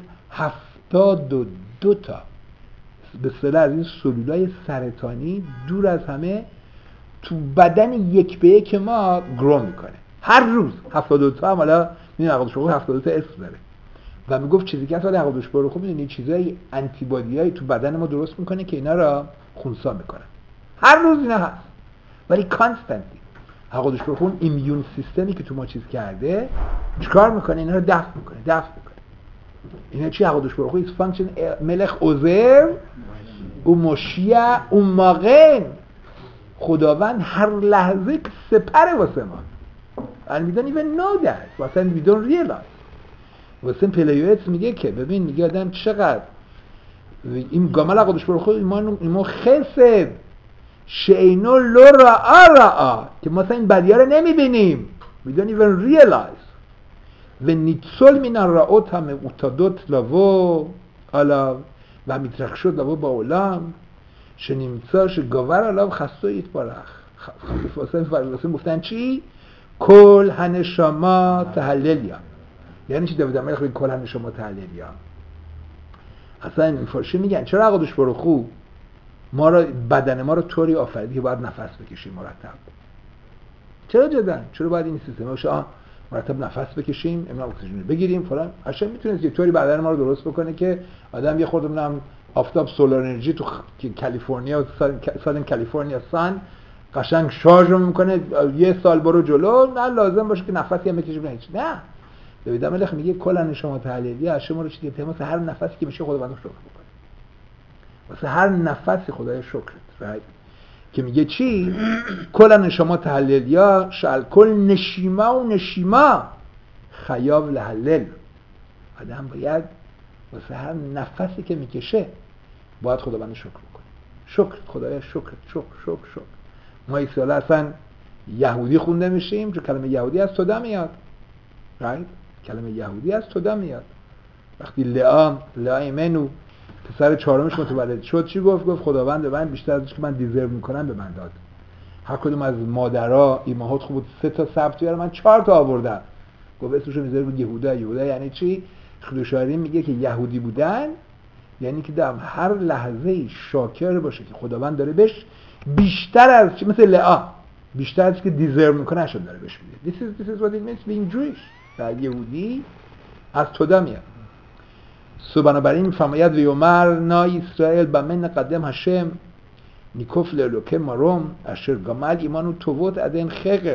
72 تا به اصطلاح از این سلولای سرطانی دور از همه تو بدن یک به یک ما گرو میکنه هر روز 72 تا هم حالا میدونی حقوقش بخور 72 تا اسم داره و میگفت چیزی که اصلا عقدش برو خوب میدونی چیزای انتیبادیایی تو بدن ما درست میکنه که اینا را خونسا میکنه. هر روز اینا هست ولی کانستنتلی عقدش برو خوب ایمیون سیستمی که تو ما چیز کرده چیکار میکنه؟ اینا رو دفع میکنه. اینا چی عقدش برو خوب فانکشن ملخ عزر و مشیع و ماغن. خداوند هر لحظه سپره واسه ما and we don't even know that واسه we don't realize. واسه پلیویتس میگه که ببین میگه آدم چقدر این گامل قدش برو خود ایمان خسد شینو لو رعا که ما این بدیه رو نمیبینیم we don't even realize و نیتسول من رعوت همه اتادوت لوو علا و میترخ شد لوو با علام شنیمتسا شگاور علاو خستویت بارخ واسه گفتن چی؟ کل هنشاما تحللیا یعنی چی داود امیر خیلی کل هنشاما تحللیا اصلا این فرشی میگن چرا عقدش برو خوب ما را بدن ما رو طوری آفریدی که باید نفس بکشیم مرتب. چرا جدا؟ چرا باید این سیستم باشه مرتب نفس بکشیم اکسیژن بگیریم فلان عشان میتونه یه طوری بدن ما رو درست بکنه که آدم یه خورده آفتاب سولار انرژی تو کالیفرنیا و سادن کالیفرنیا سان قشنگ شارژ میکنه، یه سال برو جلو، نه لازم باشه که نفسی هم بکشی بنش. نه، دوید ملخ میگه کلا شما تحلیلی از شما رو چیزی تماس هر نفسی که میشه خداوند رو شکر بکنه، واسه هر نفسی خدای شکرت، right؟ که میگه چی؟ کلا شما تحلیلیا شال کل نشیما خیاب لحلل. آدم باید واسه هر نفسی که میکشه باید خداوند شکر بکنه. شکر خدای شکر. ما این ساله اصلا یهودی خونده میشیم چون کلمه یهودی از تودا میاد، right؟ کلمه یهودی از تودا میاد. وقتی لئا منو پسر چهارمش متولد شد چی گفت؟ گفت خداوند به من بیشتر از که من دیزرو میکنم به من داد. هر کدوم از مادرها ایماهات خوب بود 3 تا ثبت بیاره، من 4 تا آوردم. گفت اسمشو میذاره بود یهودا. یعنی چی؟ خدوشاری میگه که یهودی بودن یعنی که در هر لحظه شاکر باشه که خداوند داره بهش بیشتر از چی، مثل لئا بیشتر از که دیزرو میکنه شد داره بهش میده. This is what it means being Jewish. در یهودی از تودا میاد. بنابراین میفرماید ویومر نا اسرائیل بمن قدم هشم نیکوف لالوکه مارم اشر گمل ایمانو تووت ادن خگر.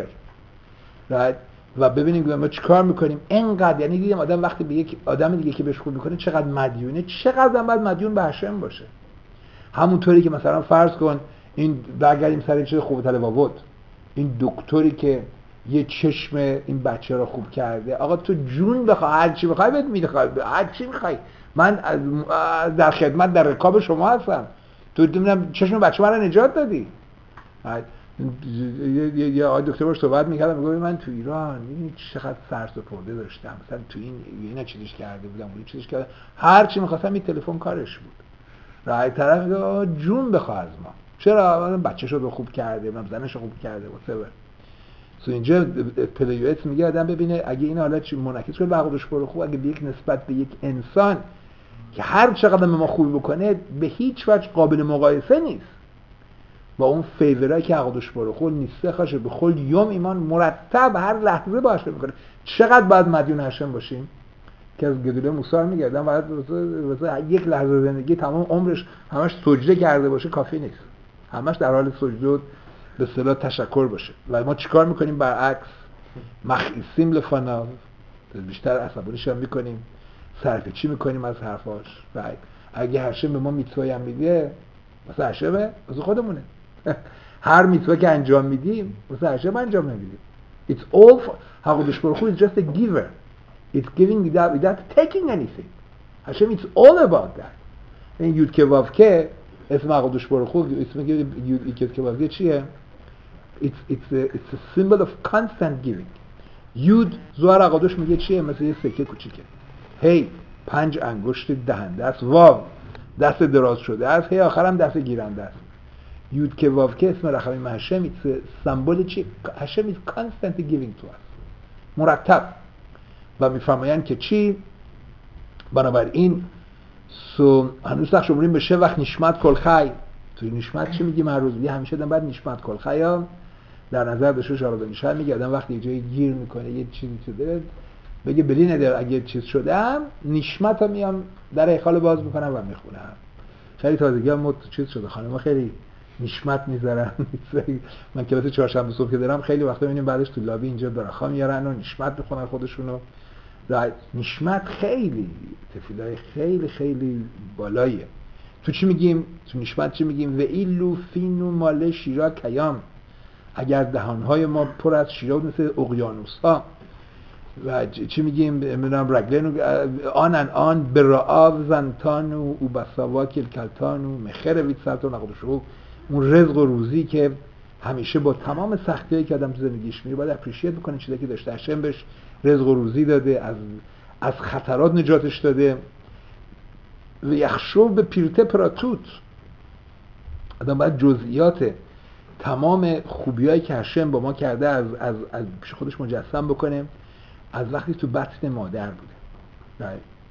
و ببینیم ما چیکار میکنیم اینقدر. یعنی دیدیم آدم وقتی به یک آدم دیگه که بهش خوب میکنه چقدر مدیونه، چقدر باید مدیون به هشم باشه. همونطوری که مثلا فرض کن این برگردیم سر چیز خوب تلواوت، این دکتری که یه چشم این بچه رو خوب کرده، آقا تو جون بخواه هر چی بخوای بهت میده، هر چی میخوای، من در خدمت در رکاب شما هستم، تو نمیدونم چشم بچه من رو نجات دادی. یه آقای دکتر باش صحبت میکردم میگه من تو ایران میدونی چقدر سرسپرده داشتم، مثلا تو اینا چیزش کرده بودم اون چیزش کرده، هر چی می‌خواستم این تلفن کارش بود. راه طرف میگه جون بخواه از ما، چرا بچه‌شو رو خوب کرده، من زنشو خوب کرده واسه سو اینجا پلیویت میگه آدم ببینه اگه این حالت منعکس کنه به عقدش برو خوب، اگه به یک نسبت به یک انسان که هر چقدر به ما خوب بکنه به هیچ وجه قابل مقایسه نیست با اون فیورایی که عقدش برو خود نیسته خاشه به خود یوم ایمان مرتب هر لحظه باشه میکنه. چقدر باید مدیون هشم باشیم که از گدوله موسی میگه آدم باید واسه یک لحظه زندگی تمام عمرش همش سجده کرده باشه کافی نیست، همش در حال سجده به اصطلاح تشکر باشه. و ما چیکار میکنیم؟ برعکس مخیسیم لفناو، بیشتر عصبانیش هم میکنیم، سرپیچی میکنیم از حرفاش. و اگه هشم به ما میتوای هم میگه واسه هشمه، واسه خودمونه. هر میتوا که انجام میدیم واسه هشم انجام نمیدیم. It's all for حقودش برخود is just a giver. It's giving without taking anything. هشم it's all about that. این یود که واف که اسم حقودش برخود اسم یود که واف که چیه؟ It's a symbol of constant giving. یود زوار حقودش میگه چیه؟ مثل یه سکه کوچیکه. هی 5 انگشت دهنده است، واو دست دراز شده است، هی آخرم دست گیرنده است. یود که واو که اسم رقم هشم سمبل چی؟ هشم is constantly giving to us، مرتب. و میفرمایند که چی؟ بنابراین هنوز تخش شمریم بشه وقت نشمت کل خی. توی نشمت چی میگیم هر روز؟ میگه همیشه دم بعد نشمت کل خی ها در نظر داشته شارو بنشن. میگه آدم وقتی یه جایی گیر میکنه یه چیزی شده بگه بلی نداره اگه چیز شدم نشمت ها میام در ایخال باز میکنم و میخونم. خیلی تازگی هم چیز شده، خانم ها خیلی نشمت میذارن. من کلاس چهارشنبه صبح که دارم خیلی وقتا میبینیم بعدش تو لابی اینجا برخا میارن و نشمت میخونن خودشونو. نشمت خیلی تفیلای خیلی خیلی بالاییه. تو چی میگیم؟ تو نشمت چی میگیم؟ و ایلو فینو مال شیرا کیام، اگر دهانهای ما پر از شیرا مثل اقیانوس ها. و چی میگیم؟ میدونم رگلن آن به رعاب زنتانو او بساواکل کلتانو مخر ویت سلطان نقدشو. اون رزق و روزی که همیشه با تمام سختیایی که آدم تو زندگیش میره باید اپریشیت بکنه چیزی که داشته. هشم بهش رزق و روزی داده، از خطرات نجاتش داده. و یخشو به پیرته پراتوت، آدم باید جزئیات تمام خوبیایی که هشم با ما کرده از پیش خودش مجسم بکنه از وقتی تو بطن مادر بوده.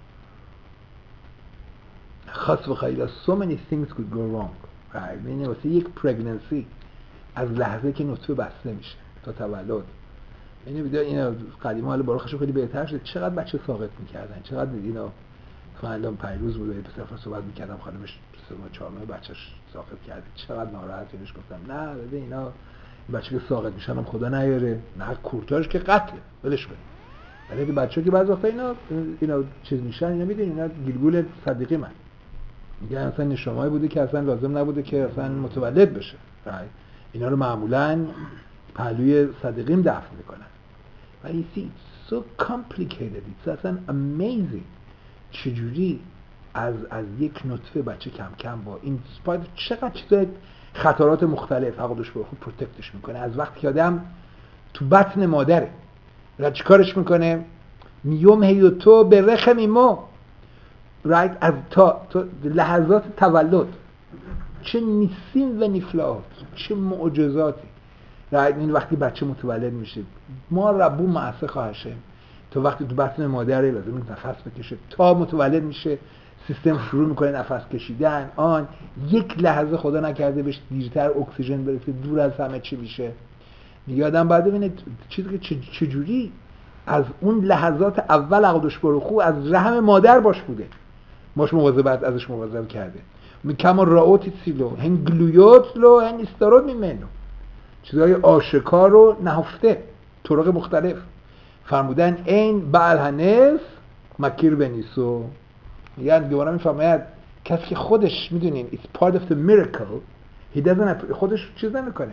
خاص و خیلی so many things could go wrong. یعنی واسه یک پرگننسی از لحظه که نطفه بسته میشه تا تولد، یعنی اینا قدیما حالا باروخشو خیلی بهتر شده، چقدر بچه ساقط میکردن، چقدر اینا من الان پیروز بود و پسر صحبت میکردم، خانمش 3-4 ماه بچه‌ش ساقط کرده، چقدر ناراحتی. بهش گفتم نه ببین اینا بچه که ساقط میشن هم خدا نیاره، نه کورتاژ که قتله ولش کن. ولی بچه‌ها که بعضی وقتا اینا چیز میشن، اینا میدونی اینا گیلگول صدیقی من میگن اصلا نشامایی بوده که اصلا لازم نبوده که اصلا متولد بشه. اینا رو معمولاً پهلوی صدیقیم دفن میکنن. ولی it's so complicated. It's اصلا amazing چجوری از یک نطفه بچه کم کم با این چقدر چیزای خطرات مختلف حقودش به خود پروتکتش میکنه. از وقتی که آدم تو بطن مادره را چیکارش میکنه؟ میوم هیوتو به رخم ایمو رایت، از تا لحظات تولد چه نیسیم و نفلات، چه معجزاتی. رایت این وقتی بچه متولد میشه ما ربو معصه خواهشه تا وقتی تو بطن مادره لازم نفس بکشه تا متولد میشه، سیستم شروع میکنه نفس کشیدن. آن یک لحظه خدا نکرده بهش دیرتر اکسیژن برسه، دور از همه چی میشه. میگه آدم باید ببینه چیزی که چجوری از اون لحظات اول عقدش برخو از رحم مادر باش بوده، باش مواظبت ازش مواظب کرده. میکم راوتی سیلو هن گلویوت لو هن استارود میمنو، چیزهای آشکار و نهفته، طرق مختلف. فرمودن این بعل مکیر بنیسو، یعنی دوباره میفهمید کسی که خودش میدونین it's part of the miracle he doesn't خودش چیز نمیکنه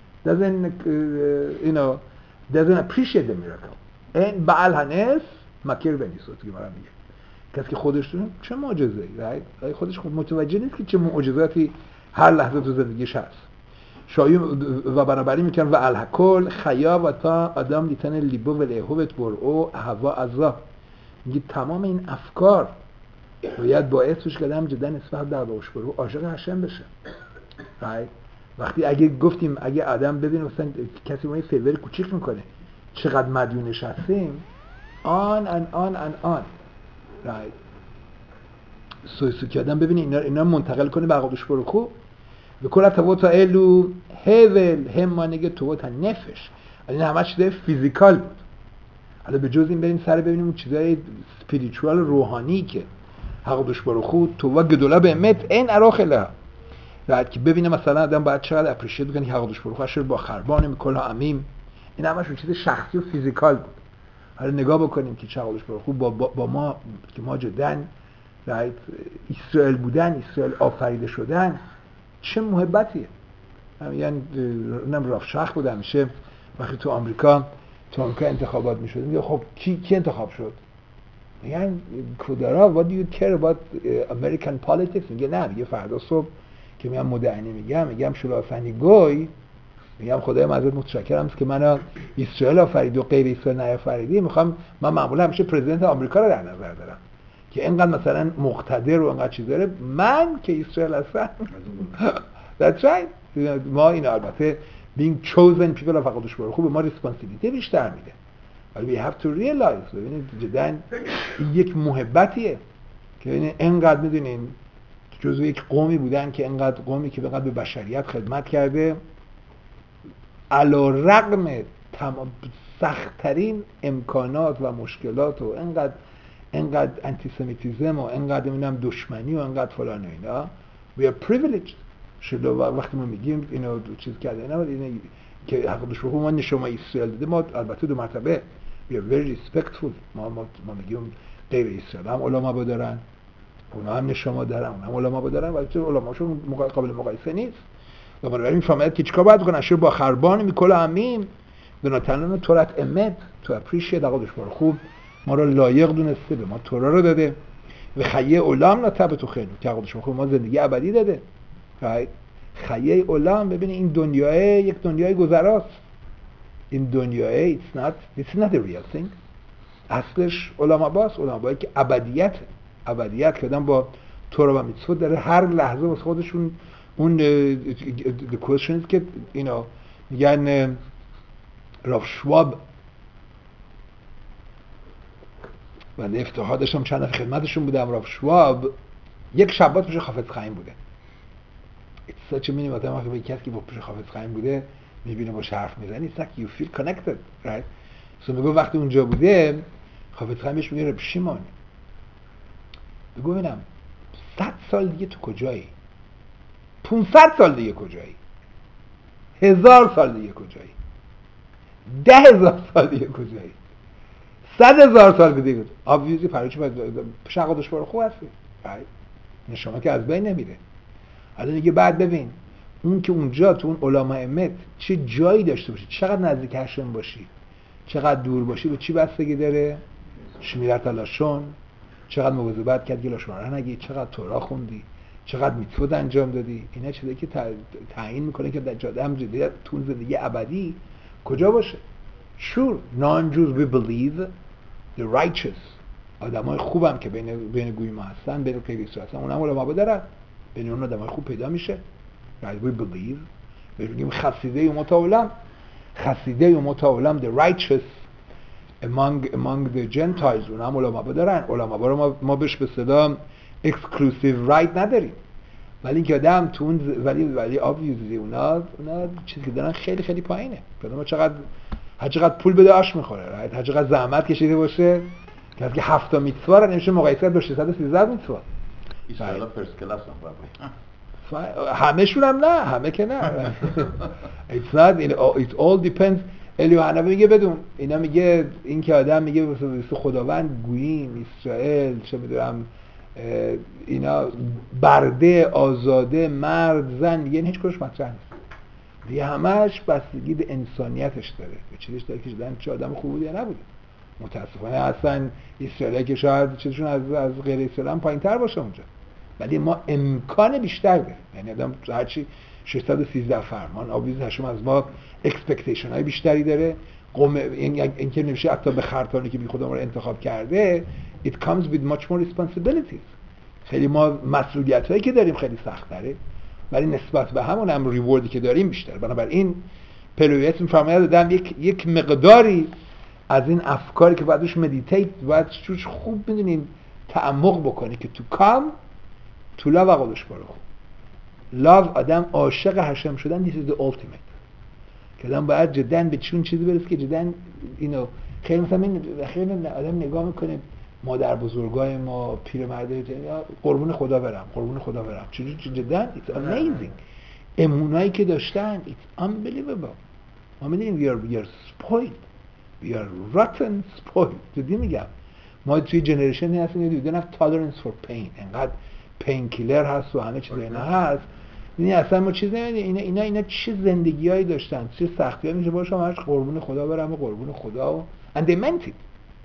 doesn't appreciate the miracle. این بعل مکیر بنیسو دیگه برام میگه کسی که خودش چه معجزه‌ای right؟ خودش خود متوجه نیست که چه معجزاتی هر لحظه تو زندگیش هست. شایم و بنابراین میگن و الکل خیا و تا آدم دیتن لیبو و لیهوت برو هوا ازا، میگه تمام این افکار باید باعث بشه که آدم جدا نسبت در واقعش برو عاشق هشم بشه. وقتی اگه گفتیم اگه آدم ببینه مثلا کسی ما یه فیور کوچیک میکنه چقدر مدیونش هستیم آن سویسو که آدم ببینه اینا منتقل کنه به عقدش برو خوب و کل توتا الو هول همانگه توتا نفش. این همه چیزای فیزیکال بود. حالا به جز این بریم سر ببینیم چیزای سپیریچوال روحانی که حقودش برو خود تو و گدولا به امت این اراخله راحت که ببینه مثلا آدم باید چقدر اپریشیت بکنه که حقودش برو خود با خربان میکل امیم. این همش چیز شخصی و فیزیکال بود. حالا نگاه بکنیم که چه حقودش برو خود با ما که ما جدن راحت اسرائیل بودن، اسرائیل آفریده شدن چه محبتیه. یعنی رفت شخص بود همیشه وقتی تو آمریکا انتخابات میشد میگه خب کی انتخاب شد؟ میگن کودرا what do you care about American politics؟ میگه نه، میگه فردا صبح که میام مدعنی میگم شلو فنی گوی، میگم خدای ازت متشکرم که منو اسرائیل آفرید و غیر اسرائیل نیافریدی. من معمولا همیشه پرزیدنت آمریکا رو در نظر دارم که اینقدر مثلا مقتدر و اینقدر چیز داره، من که اسرائیل هستم. That's right. ما این البته being chosen people of حقودش برو خوب ما ریسپانسیبیلیتی بیشتر میده، ولی we have to realize ببینید جدا یک محبتیه که ببینید اینقدر میدونین جزو یک قومی بودن که اینقدر قومی که اینقدر به بشریت خدمت کرده علی رغم تمام سخت‌ترین امکانات و مشکلات و اینقدر انتیسمیتیزم و اینقدر میدونم دشمنی و اینقدر فلان و اینا we are privileged. شده وقتی ما میگیم اینو چیز کرده اینا که حقودش رو ما نشما اسرائیل داده، ما البته دو مرتبه we are very respectful. ما میگیم غیر اسرائیل هم علما دارن، اونا هم نشما دارن، اونا هم علما دارن، ولی علماشون قابل مقایسه نیست. و بنابراین میفهمید که چیکار باید بکنن اشیر با خربان میکل امیم بناتنان تورت امت تو اپریشیت حقودش برو خوب ما رو لایق دونسته، به ما تورا رو داده و خیه علام نتبه تو خیلی که حقودش برو خوب ما زندگی ابدی داده. خیه علام ببینید این دنیای یک دنیای گذراست. این دنیای it's not a real thing. اصلش علمایی که ابدیت که آدم با تورا و میتسوت داره هر لحظه واسه خودشون اون the question is که میگن راف شواب بنده افتخار داشتم چند دفعه خدمتشون بودم. راف شواب یک شبات پیش حافظ خیم بوده. it's such a minimum آدم وقتی به کسی که با پیش حافظ خیم بوده میبینه با حرف میزنی it's like you feel connected right. میگه وقتی اونجا بوده حافظ خیم بهش میگه رب شیمون بگو ببینم 100 سال دیگه تو کجایی؟ 500 سال دیگه کجایی؟ 1000 سال دیگه کجایی؟ 10,000 سال دیگه کجایی؟ 100,000 سال دیگه obviously پروچی شقا دشوار خوب هستی شما که از بین نمیره. حالا دیگه بعد ببین اون که اونجا تو اون علماء مت چه جایی داشته باشی، چقدر نزدیک هشم باشی، چقدر دور باشی، به چی بستگی داره؟ شمیرت لاشون، چقدر مواظبت کردی لاشون را نگی، چقدر تورا خوندی، چقدر میتود انجام دادی. اینا چیزایی که تعیین میکنه که در آدم تو زندگی ابدی کجا باشه. Sure, non-Jews we believe the righteous آدمای خوبم که بین گوی ما هستن، بین غیر اسرائیل هستن، اونم علما دارن، بین اون آدمای خوب پیدا میشه. Right, we believe. بگیم خسیده امت عالم، خسیده امت عالم the righteous among the Gentiles اونم علما دارن. علما رو ما بهش به اصطلاح exclusive right نداریم، ولی اینکه آدم تو اون ولی obviously اونا چیزی که دارن خیلی خیلی پایینه. آدم هر چقدر پول بده آش میخوره، هر چقدر زحمت کشیده باشه که 7 میتوا رو نمیشه مقایسه با 613 میتوا. اسرائیل فرست کلاس همه شون هم نه، همه که نه. It's not, it all depends. الیوحنا میگه بدون اینا، میگه این که آدم میگه خداوند گوییم اسرائیل چه میدونم اینا برده آزاده مرد زن، میگه هیچ کدومش مطرح نیست دیگه، همش بستگی به انسانیتش داره، به چیزش داره که چه آدم خوب بود یا نبود. متاسفانه اصلا اسرائیلی که شاید چیزشون از غیر اسرائیل پایین‌تر باشه اونجا، ولی ما امکان بیشتر داریم. یعنی آدم هرچی 613 فرمان آویز هشم از ما اکسپکتیشن های بیشتری داره. قوم این که نمیشه حتی به خرطانی که بی خدا ما رو انتخاب کرده it comes with much more responsibilities. خیلی ما مسئولیت هایی که داریم خیلی سخت داره، ولی نسبت به همون هم ریوردی که داریم بیشتر. بنابراین پلویت میفرماید آدم یک مقداری از این افکاری که بعدش مدیتیت باید چوش خوب بدونین تعمق بکنی که تو کام تو لا و قدش بارو خوب لاو آدم عاشق هشم شدن this is the ultimate. که آدم باید جدن به چون چیزی برسه که جدن اینو خیلی مثلا خیلی آدم نگاه میکنه مادر بزرگای ما پیرمردای قربون خدا برم چجوری جدن it's amazing امونایی که داشتن it's unbelievable. ما میدونیم we are spoiled, we are rotten spoiled. جدی میگم ما توی جنریشنی هستیم we don't have tolerance for pain. انقدر پین کیلر هست و همه چیز اینا هست، یعنی اصلا ما چیز نمیدونیم اینا چه زندگیایی داشتن، چه سختیایی میشه باشه همش قربون خدا برم و قربون خدا و and they meant it.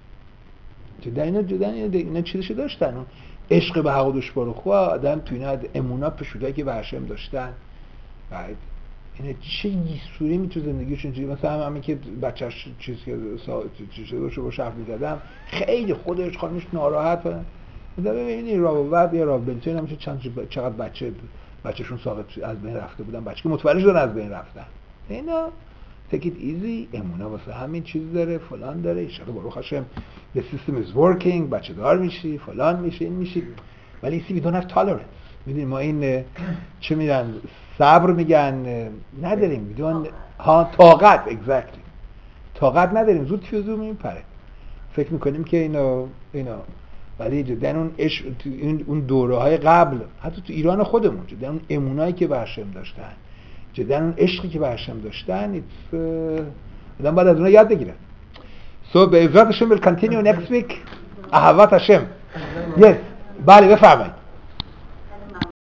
جدا اینا چیزشو داشتن، اون عشق به حق و دشوار خدا آدم تو اینا امونا پشودایی که به هشم داشتن. بعد اینا چه یسوری می تو زندگیشون چیزی مثلا همین که بچه‌ش چیز که چیزشو با شرف می‌زدم خیلی خودش خانمش ناراحت بود. ببینید راوبرد یا راوبنتین هم چقدر بچه‌شون ساقط از بین رفته بودن، بچه که متولد شدن از بین رفتن. اینا take it easy امونا واسه همین چیز داره فلان داره ان شاء الله بروخ هاشم the system is working بچه دار میشی فلان میشه این میشی، ولی we don't have tolerance. میدونی ما این چه میگن صبر میگن نداریم، میدون طاقت exactly طاقت نداریم، زود فیوزو میپره. فکر میکنیم که اینا ولی جدا اون دوره های قبل حتی تو ایران خودمون جدا اون امونایی که به هشم داشتن، جدا اون عشقی که به هشم داشتن آدم باید از اونها یاد بگیره. So به عزت هشم will continue next week. احوات هشم. Yes بله بفرمایید.